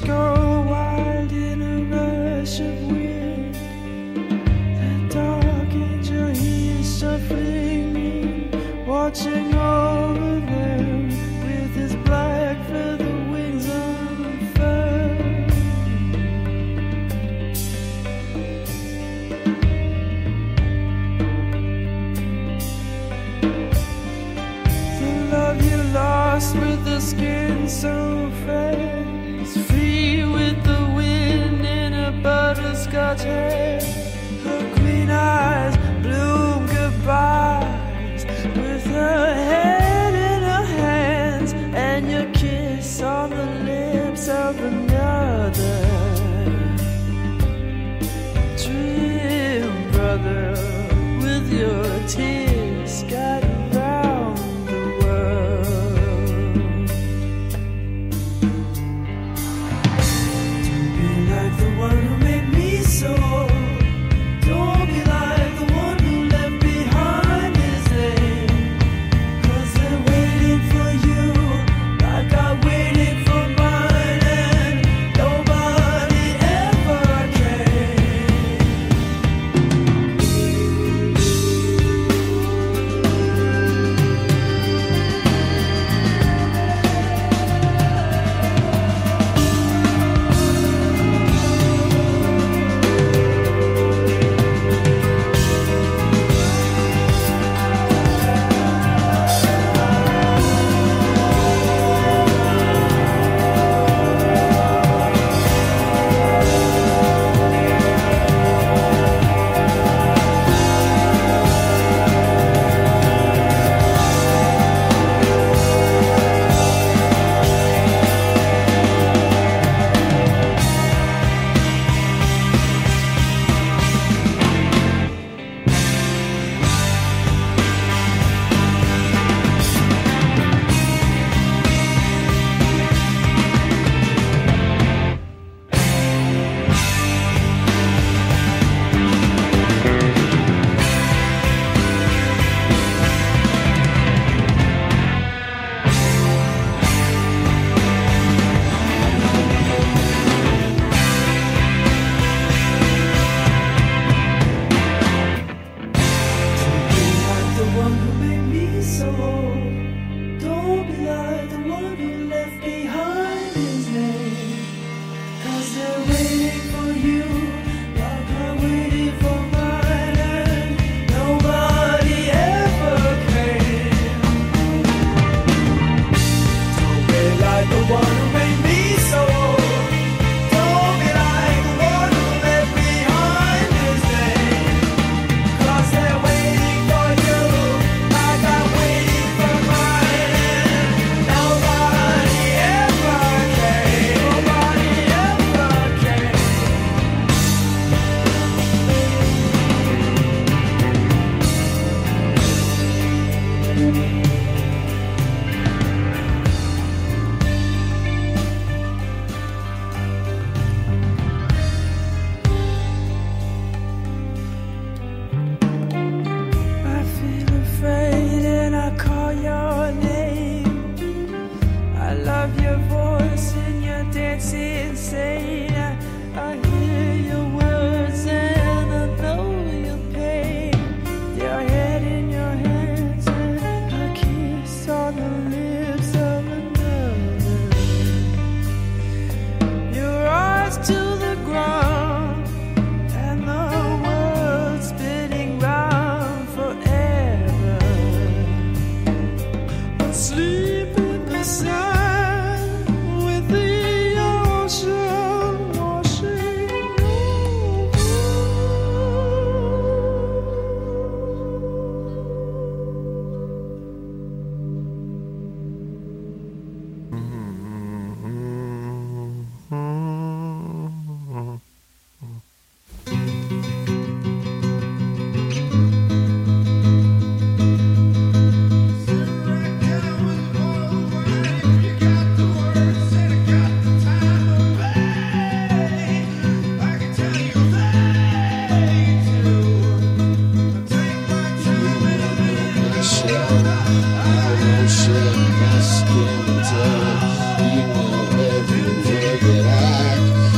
go wild in a rush of wind. That dark angel, he is shuffling in, watching over them with his black feather wings unfurled. The love you lost with the skin so fresh, free with the wind in her butterscotch hair. Her green eyes bloom goodbyes with her head in her hands, and your kiss on the lips of another. Dream, brother, with your tears scattered round the world. Don't be like the one who made me so. Don't be like the one who left behind his name. 'Cause they're waiting for you like I waited for mine, and nobody ever came.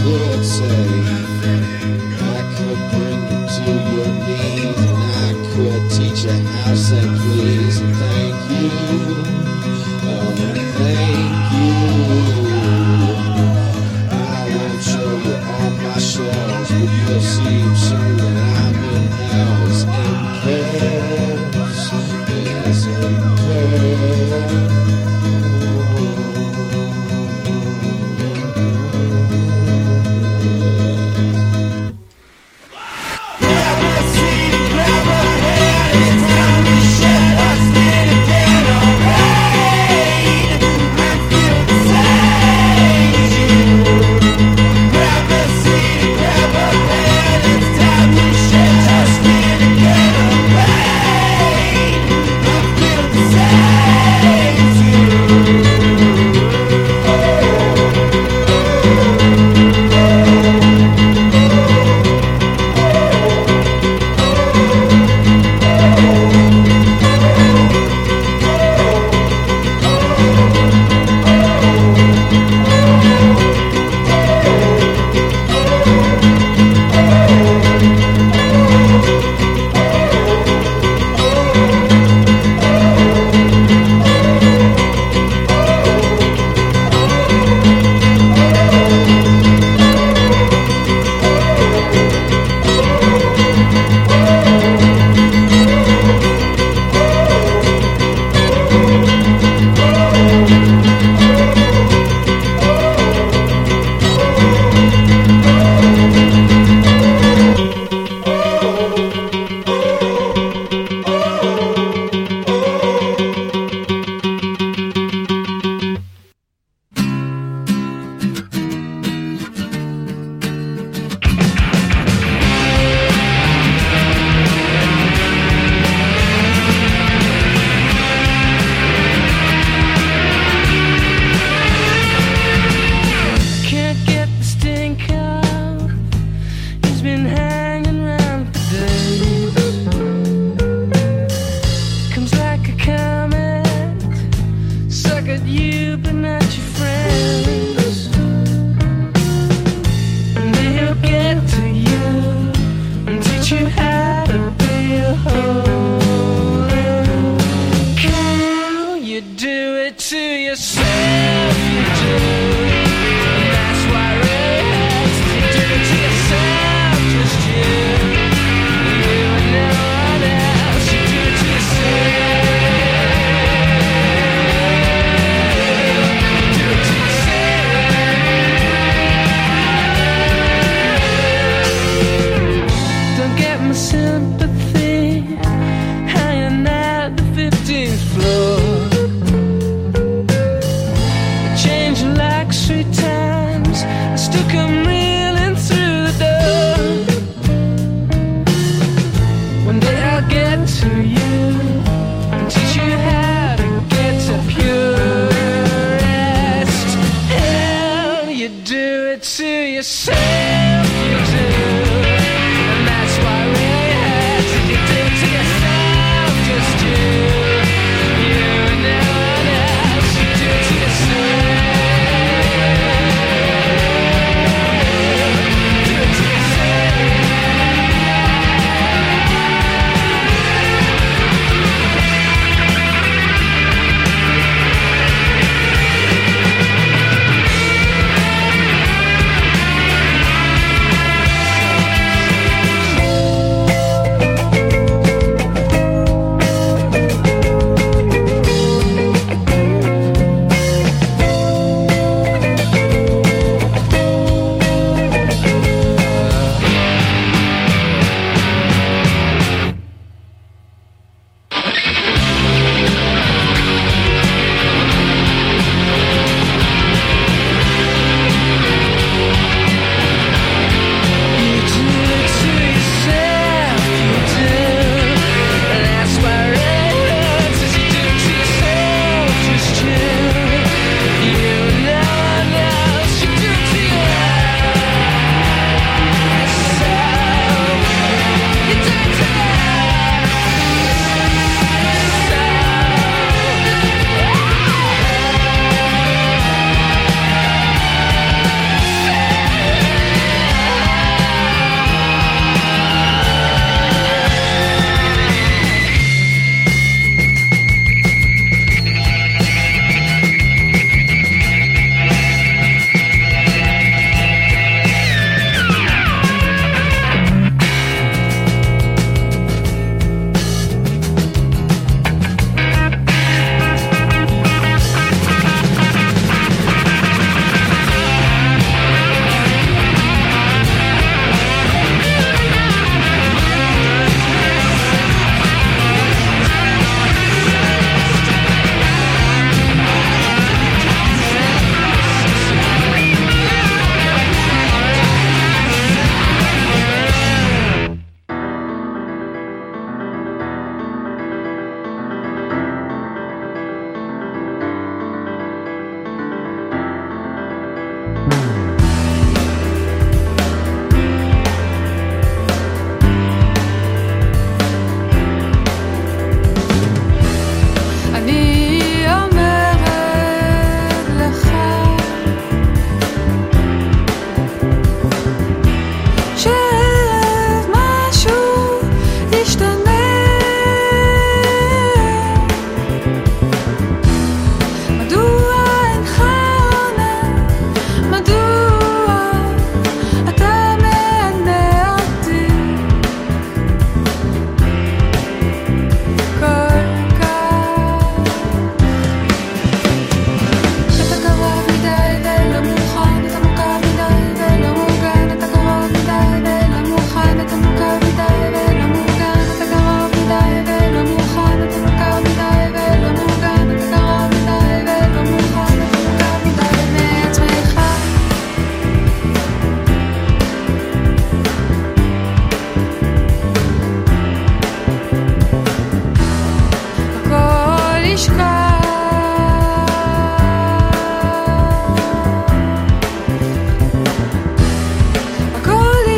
could say, I could bring you to your knees, and I could teach you how to say please and thank you. Thank you. I won't show you all my shells, but you'll see soon that I'm in hell's impairs. Yes, impairs.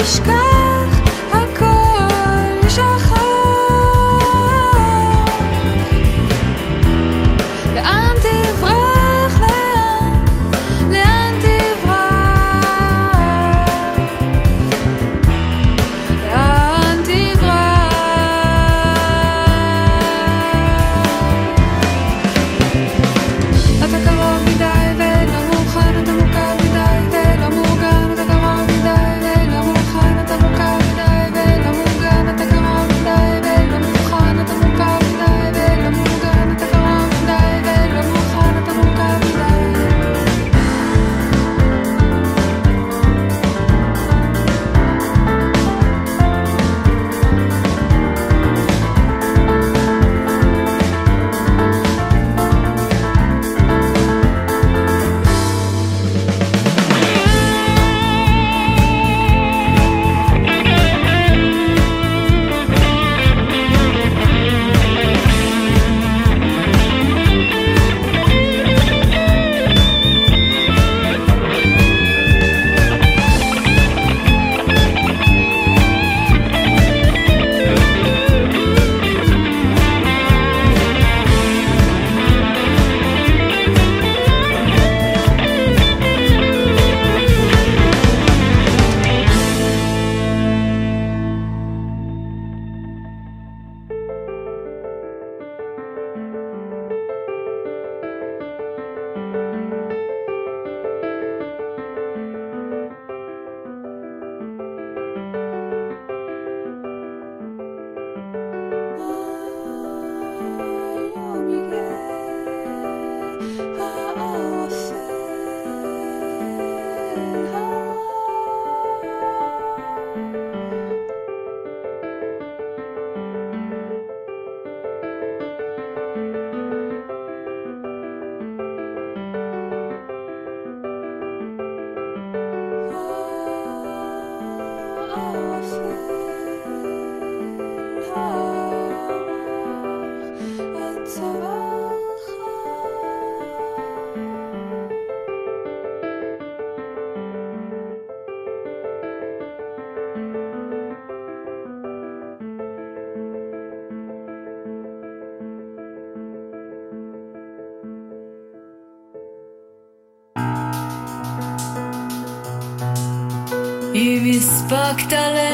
אם הספקת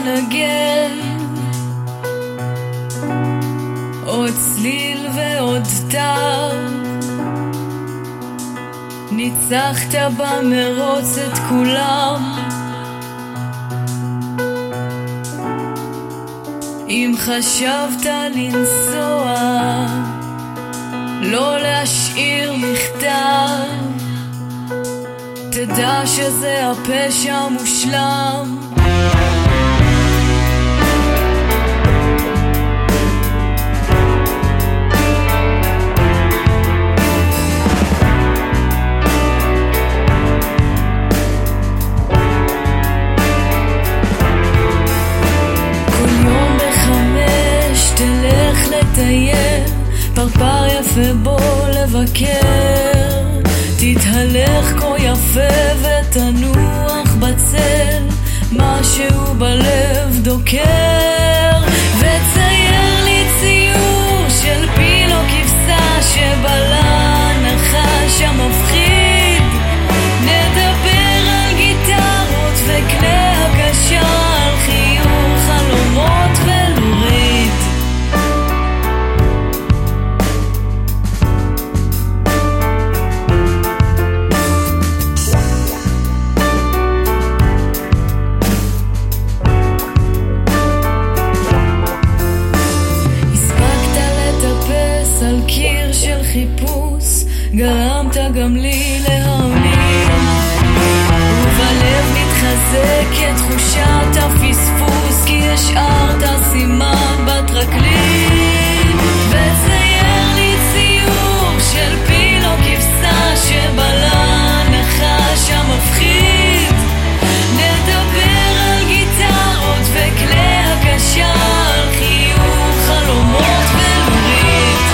לנגן עוד צליל ועוד תר, ניצחת במרוץ את כולם. אם חשבת לנסוע, לא להשאיר מכתב, תדע שזה הפשע מושלם. תלך לטייל, פרפר יפה בוא לבקר, תתהלך כה יפה ותנוח בצל, משהו בלב דוקר, וצייר לי ציור של פיל או כבשה שבלה נחש המפחיד, נדבר על גיטרות וכלי הקשה, על חיוך חלומות ולורית. גרמת גם לי להאמין, ובלב מתחזקת תחושת הפספוס, כי השארת סימן בטרקלין, וצייר לי ציור של פיל או כבשה שבלה נחש המפחיד, נדבר על גיטרות וכלי הקשה, על חיוך חלומות ולורית.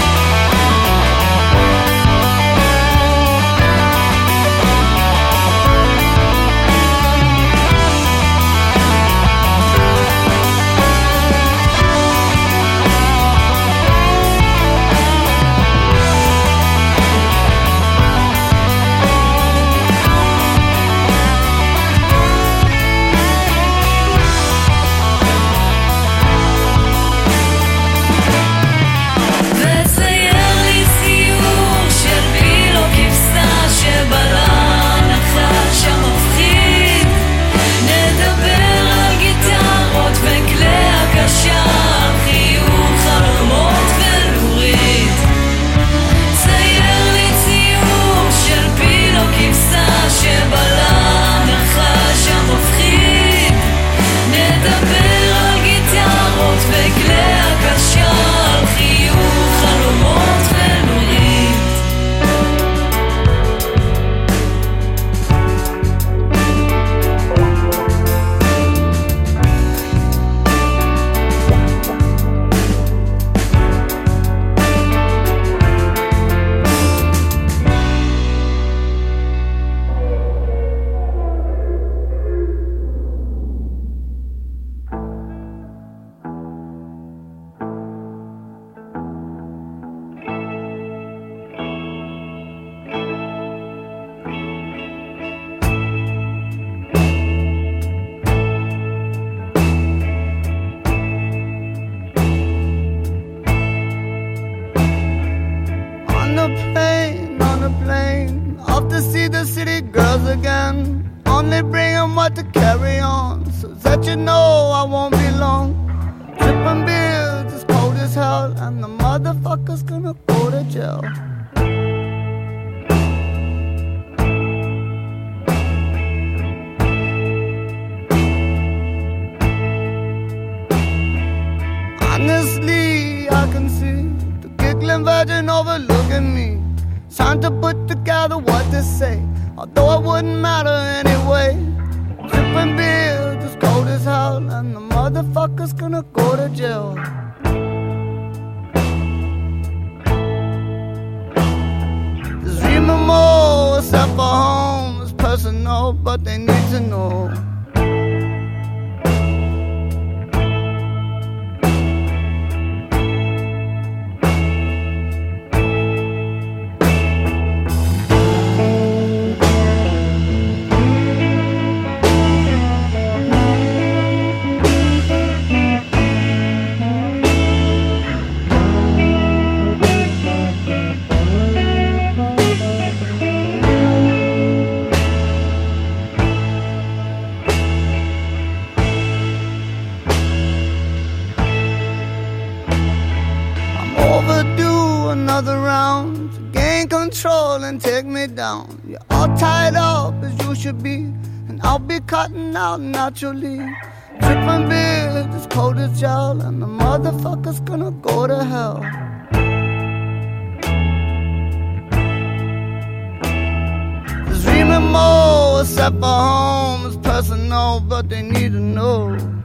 again. Only bringing what to carry on. So that you know I won't be long. Tripping beers as cold as hell, and the motherfucker's gonna go to jail. Honestly, I can see the giggling virgin overlooking me, trying to put together what to say, although it wouldn't matter anyway. Tripping beers as cold as hell, and the motherfucker's gonna go to jail. This dreaming more, except for home, is personal, but they need to know. Another round to gain control and take me down. You're all tied up as you should be, and I'll be cutting out naturally. Tripping beers as cold as gel, and the motherfucker's gonna go to hell. This dreaming more, except for home, is personal, but they need to know.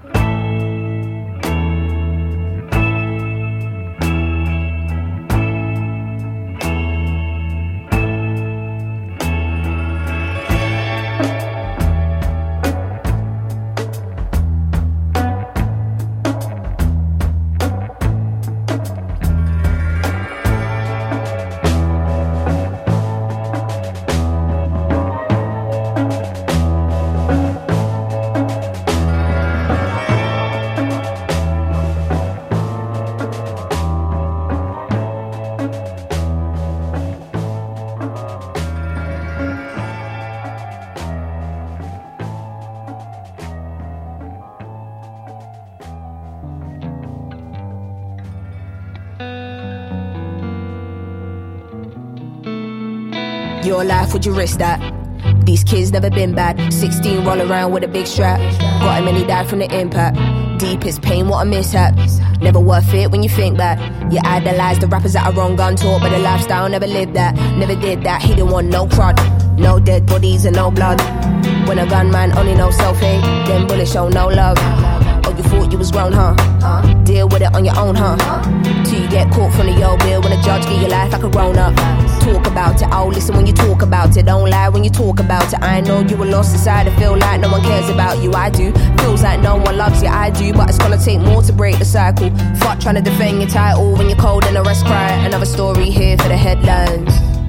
Your life, would you risk that? These kids never been bad. 16 roll around with a big strap. Got him and he died from the impact. Deepest pain, what a mishap. Never worth it when you think back. You idolize the rappers that are wrong gun taught, but the lifestyle never lived that. Never did that, he didn't want no crud. No dead bodies and no blood. When a gunman only knows self-hate, then bullets show no love. Oh, you thought you was grown, huh? Deal with it on your own, huh? Till you get caught from the old bill when a judge give your life like a grown-up. Talk about it, oh listen when you talk about it. Don't lie when you talk about it. I know you were lost inside, I feel like no one cares about you. I do, feels like no one loves you. I do, but it's gonna take more to break the cycle. Fuck trying to defend your title when you're cold and the rest cry. Another story here for the headlines.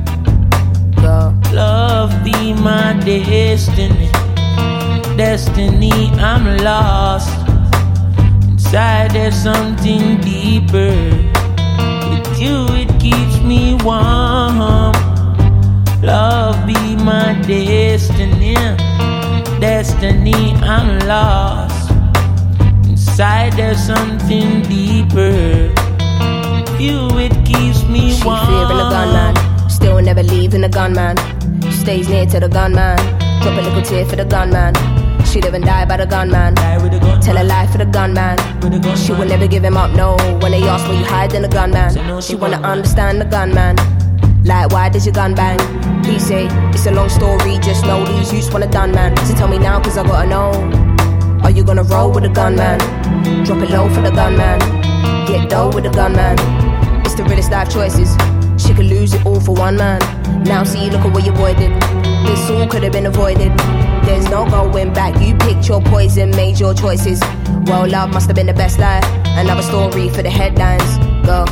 Go. Love be my destiny. Destiny, I'm lost. Inside there's something deeper. With you it keeps me warm. Love be my destiny. Destiny, I'm lost. Inside there's something deeper. With you it keeps me warm. She fearing the gunman, still never leaving the gunman. Stays near to the gunman. Drop a little tear for the gunman. She live and die by the gunman. Tell a lie for the gunman. She will never give him up, no. When they ask where you hide, then the gunman. She wanna understand the gunman. Like, why does your gun bang? He say, it's a long story, just know these youths want a done man. So tell me now, cause I gotta know. Are you gonna roll with the gunman? Drop it low for the gunman. Get dough with the gunman. It's the realest life choices. She could lose it all for one man. Now see, look at what you avoided. This all could have been avoided. There's no going back. You picked your poison, made your choices. Well, love must have been the best lie. Another story for the headlines. Go.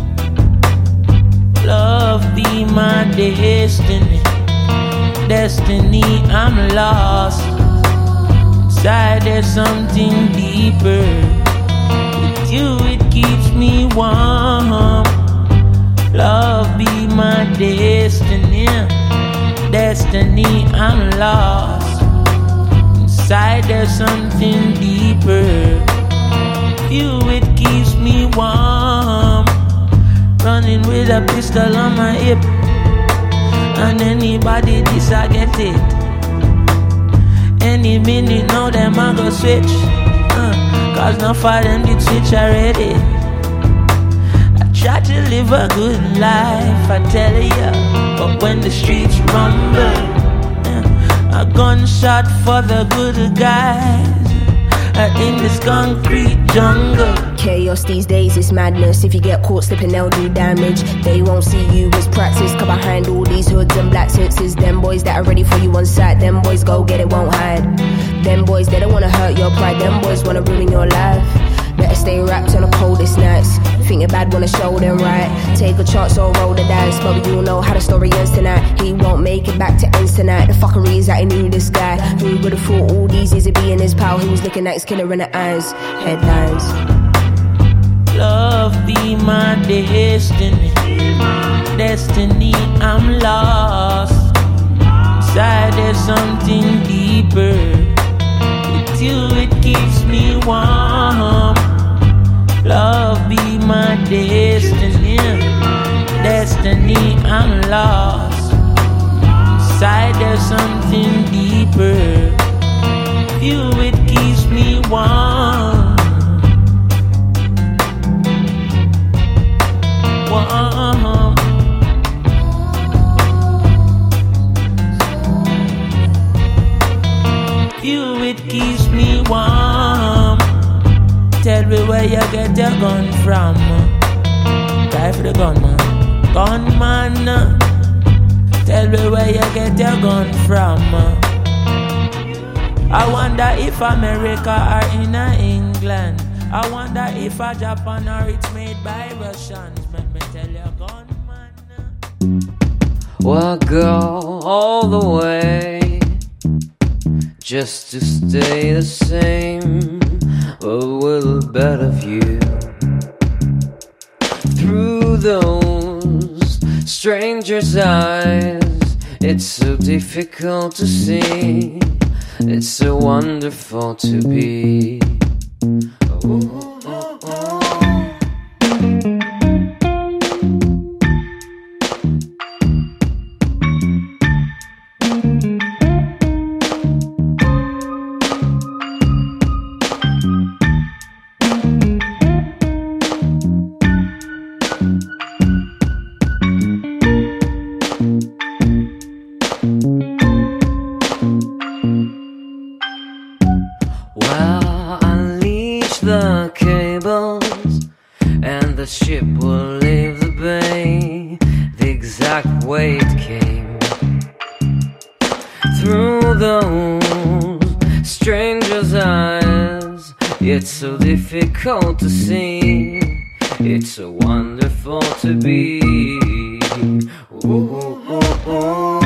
Love be my destiny. Destiny, I'm lost. Inside there's something deeper. With you it keeps me warm. Love be my destiny. destiny, I'm lost. Inside there's something deeper. You, it keeps me warm. Running with a pistol on my hip. And anybody this I get it. Any minute now them I go switch. Cause no for them did switch already. I try to live a good life, I tell ya. But when the streets rumble, a gunshot for the good guys in this concrete jungle. Chaos these days is madness. If you get caught slipping, they'll do damage. They won't see you as practice. Cause behind all these hoods and black suits is them boys that are ready for you on sight. Them boys go get it, won't hide. Them boys, they don't wanna hurt your pride. Them boys wanna ruin your life. Better stay wrapped on the coldest nights. Think you're bad, wanna show them right. Take a chance or roll the dice. But you'll know how the story ends tonight. He won't make it back to ends tonight. The fuckery is that he knew this guy. Who would've thought all these years he'd be in his pal? Who was looking at his killer in the eyes. Headlines. Love be my destiny. Destiny, I'm lost. Inside there's something deeper. With you it keeps me warm. Love be my destiny. Destiny, I'm lost. Inside there's something deeper. With you it keeps me warm. You, it keeps me warm. Tell me where you get your gun from. Try for the gunman. Gunman. Tell me where you get your gun from. I wonder if America or in England. I wonder if a Japan or it's made by Russians. Let me tell you, gunman. Well, I go all the way just to stay the same, but with a better view. Through those strangers' eyes, it's so difficult to see. It's so wonderful to be. Well, unleash the cables and the ship will leave the bay the exact way it came. Through those strangers' eyes, it's so difficult to see. It's so wonderful to be. Ooh, ooh, ooh, ooh.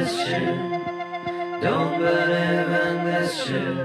this shit. Don't believe in this shit.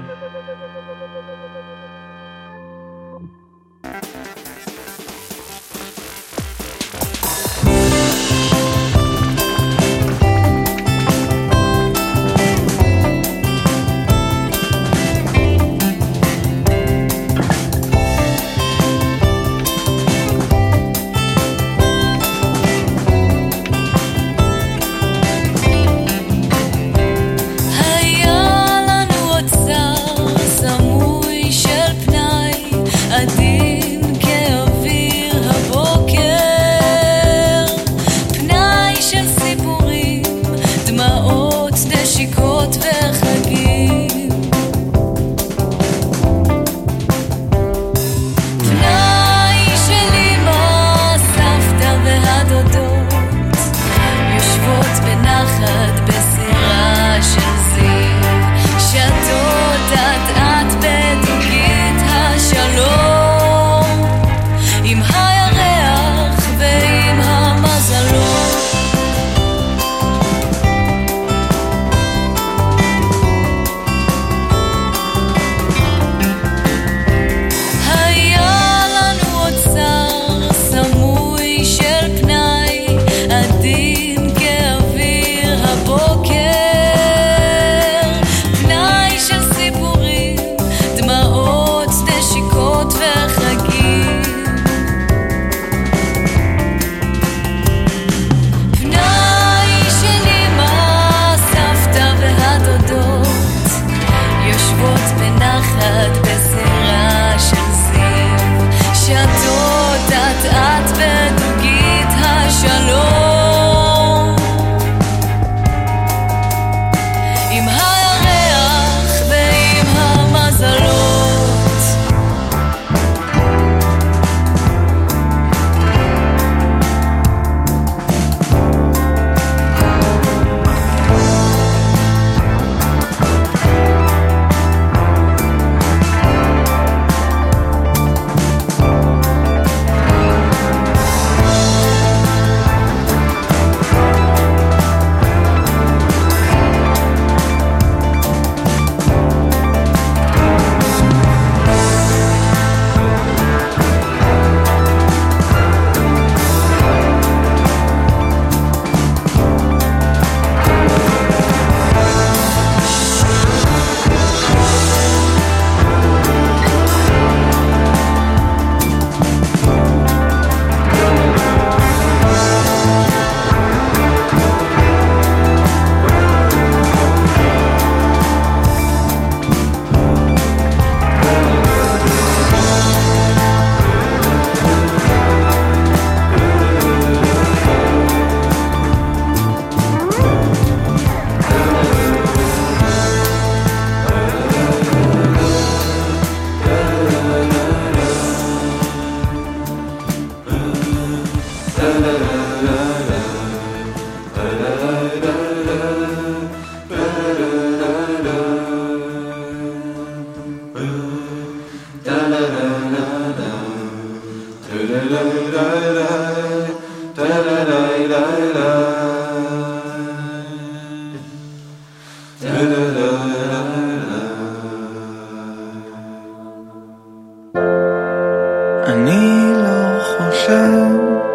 אני לא חושב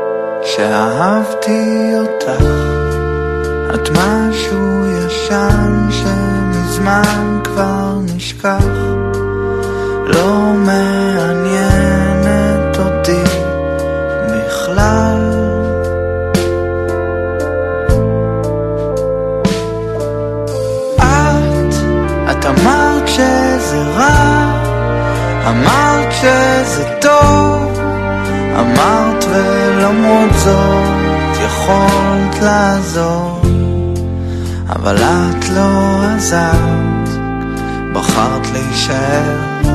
שאהבתי אותך, את משהו ישן שמזמן כבר נשכח, לא מעניינת אותי בכלל. את אמרת שזה רע, אמרת שזה טוב, אמרת ולמרות זאת יכולת לעזור, אבל את לא עזרת, בחרת להישאר.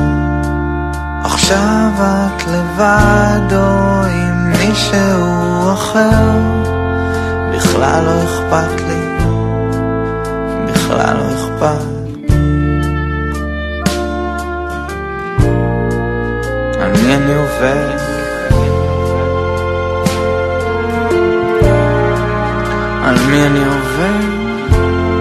עכשיו את לבד או עם מישהו אחר, בכלל לא אכפת לי, בכלל לא אכפת. על מי אני עובד? על מי אני עובד?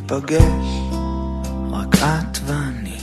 ניפגש, רק את ואני.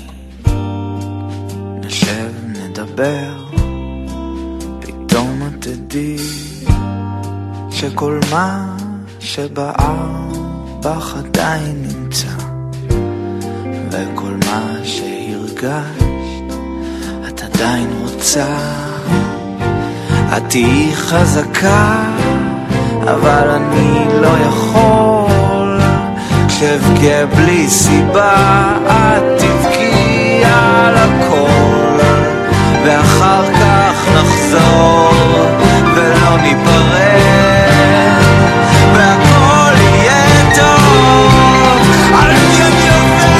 נשב, נדבר, פתאום את תדעי שכל מה שבער בך עדיין נמצא, וכל מה שהרגשת את עדיין רוצה. את תהיי חזקה, אבל אני לא יכול. כשאבכה בלי סיבה את תבכי על הכל, ואחר כך נחזור ולא ניפרד, והכל יהיה טוב. אני עובד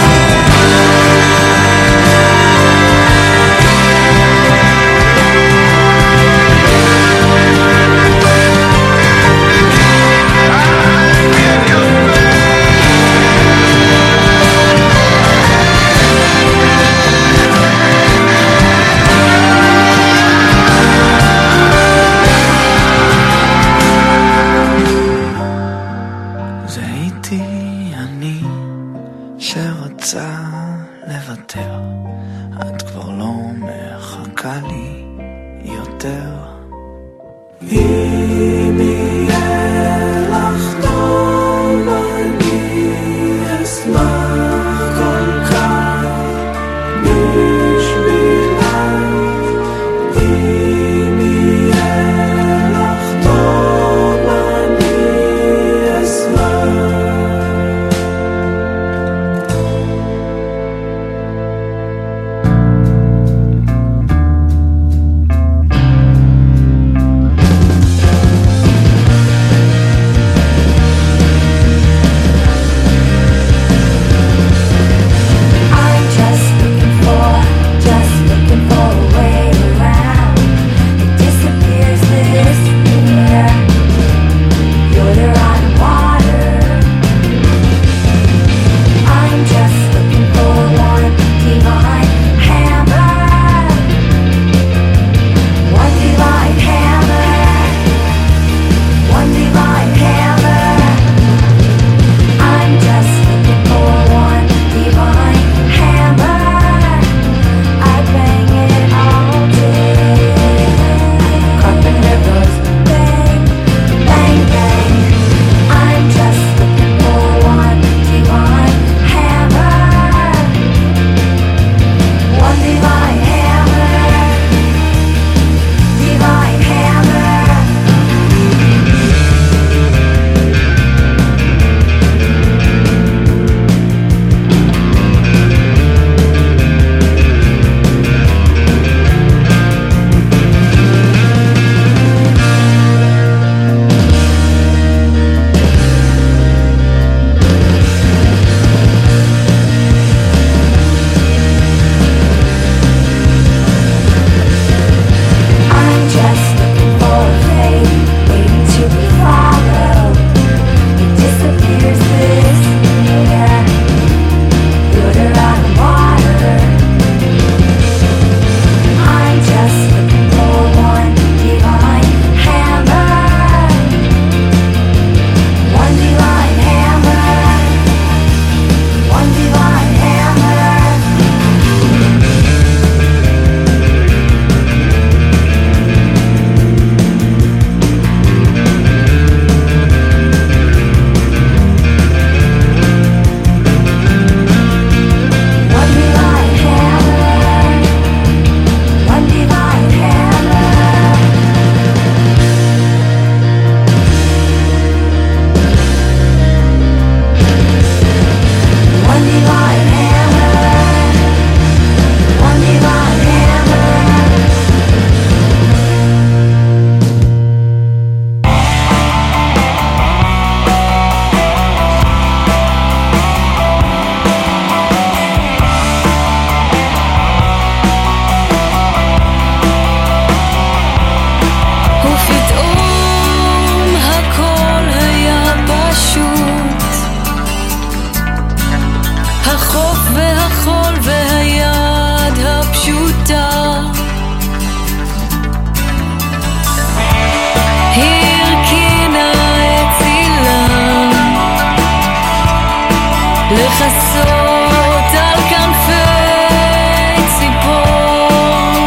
לחסות על כנפי ציפור.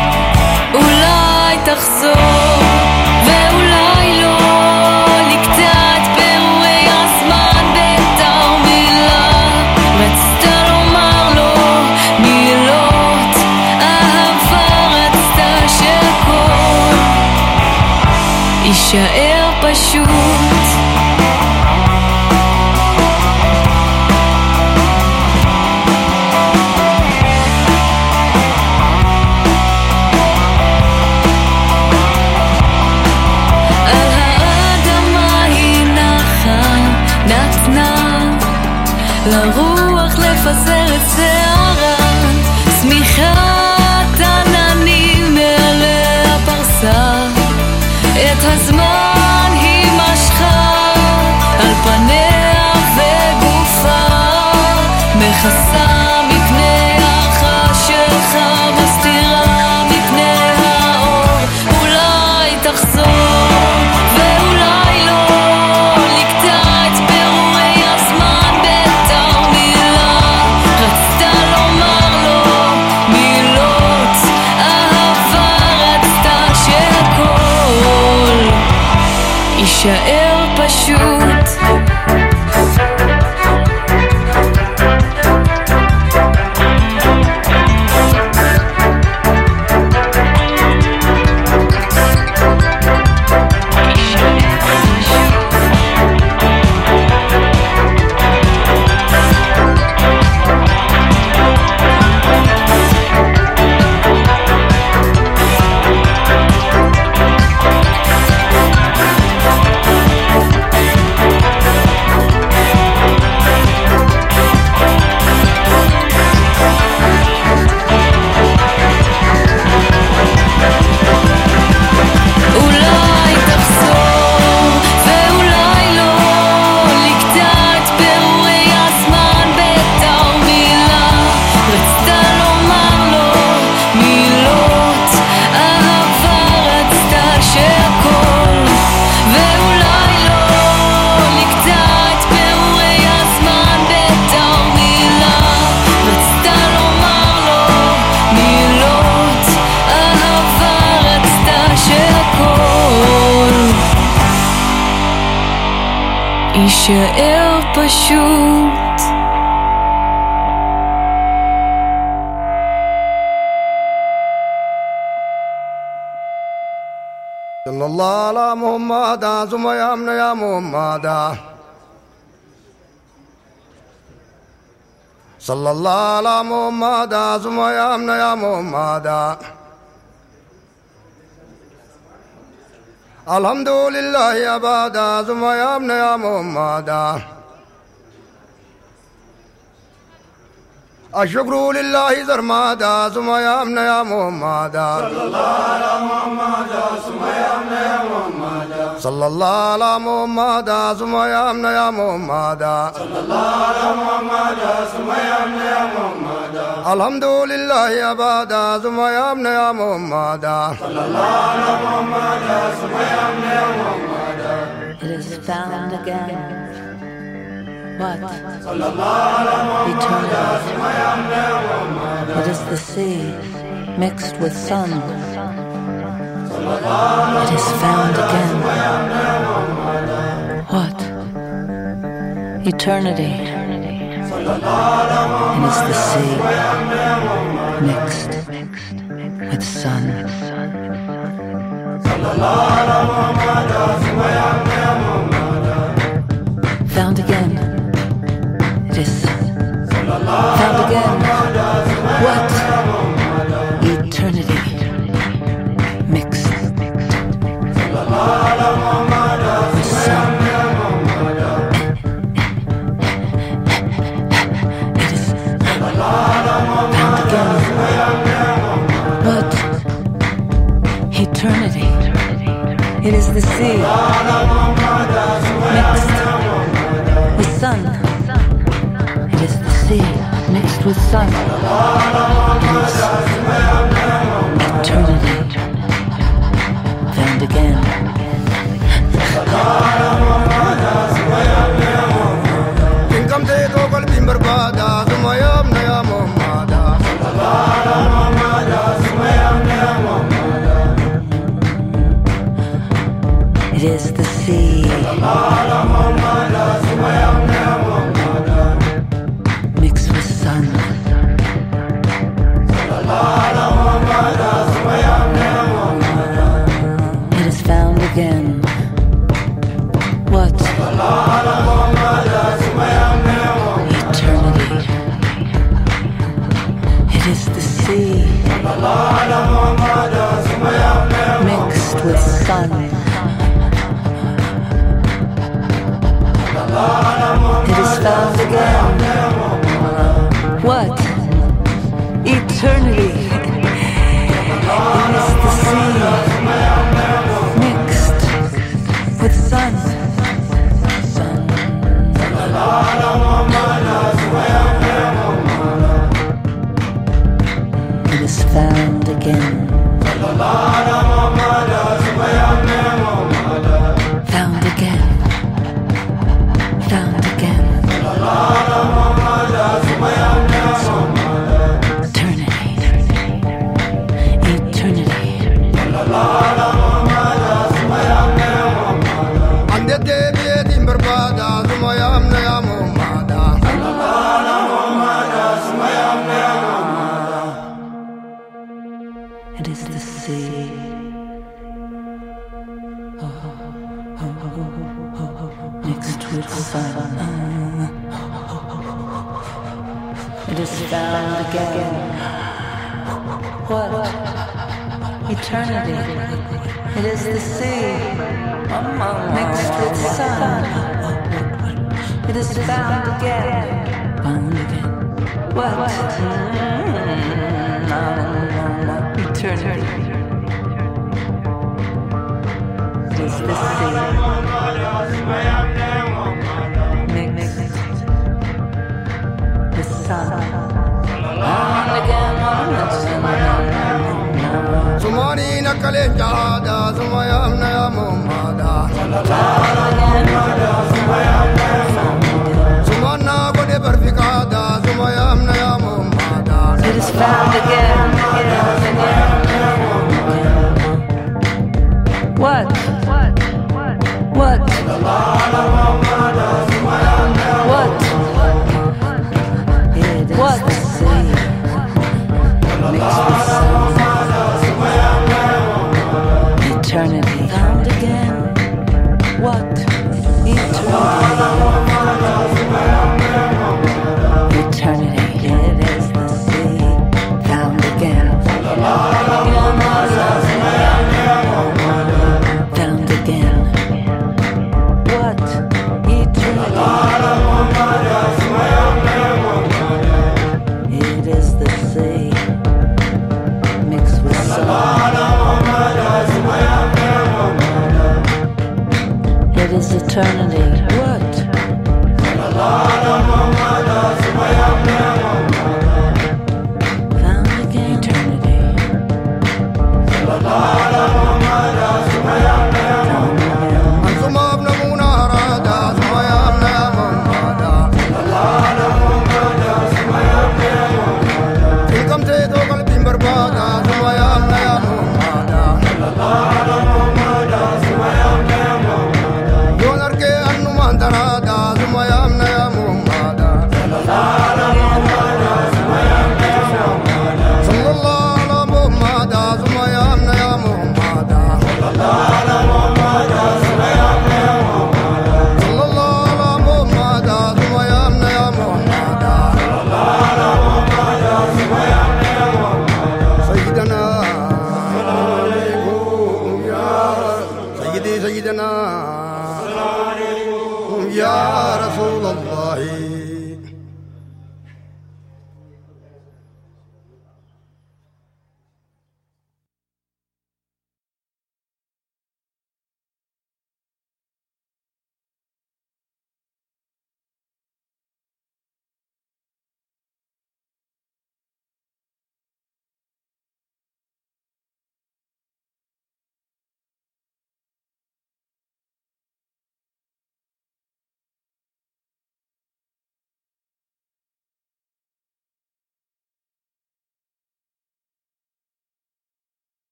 אולי תחזור ואולי לא, לקטע את פירורי הזמן בתרמילה. רצת לומר לו מילות אהבה, רצת שהכל יישאר פשוט. לרוח לפזר את שערה, שמיכת עננים מעלי הפרסה. את הזמן היא משכה על פניה וגופה, מכסה מפני החשיכה, מסתירה מפני האור. אולי תחזור ואולי לא, לקטע את פירורי הזמן בתרמילה. רצתה לומר לו מילות אהבה, רצתה שהכל יישאר פשוט. יישאר פשוט. sallallahu ala muhammad azmayamna ya muhammad sallallahu ala muhammad azmayamna ya muhammad alhamdulillah abada azmayamna ya muhammad ashkuru lillahi zarmada azmayamna ya muhammad sallallahu ala muhammad azmayamna ya muhammad sallallahu ala muhammad azmayamna ya muhammad sallallahu ala muhammad azmayamna ya muhammad alhamdulillah abada azmayamna ya muhammad sallallahu ala muhammad azmayamna ya muhammad. It is found again. What? Eternity. It is the sea mixed with sun. It is found again. What? Eternity. It is the sea mixed with sun. Found again. It is found again. What? Eternity mixed with sun. It is found again. What? Eternity. It is the sea mixed with sun. It is the sea mixed with sun. It is eternity found again. Income to qalbiin barbaada suma yaamna yaa Muhammada sallallahu ala Muhammada suma yaamna yaa Muhammada. It is the sea. Sallallahu ala Muhammada suma yaamna yaa Muhammada. Mixed with sun. Sallallahu ala Muhammada suma yaamna yaa Muhammada. It is found again. What? Eternity. It is the sea. Mixed with sun. It is found again. What? Eternity. It is the sea. Mixed with sun. It is found again. Found again. Found again. Eternity. Eternity. It is the sea. Mixed with sun. It is found again. What? Eternity. It is the sea. Mixed with sun. It is found again. Found again. What? Eternity. It is the sea. Mixed with sun. Sumani na kalenda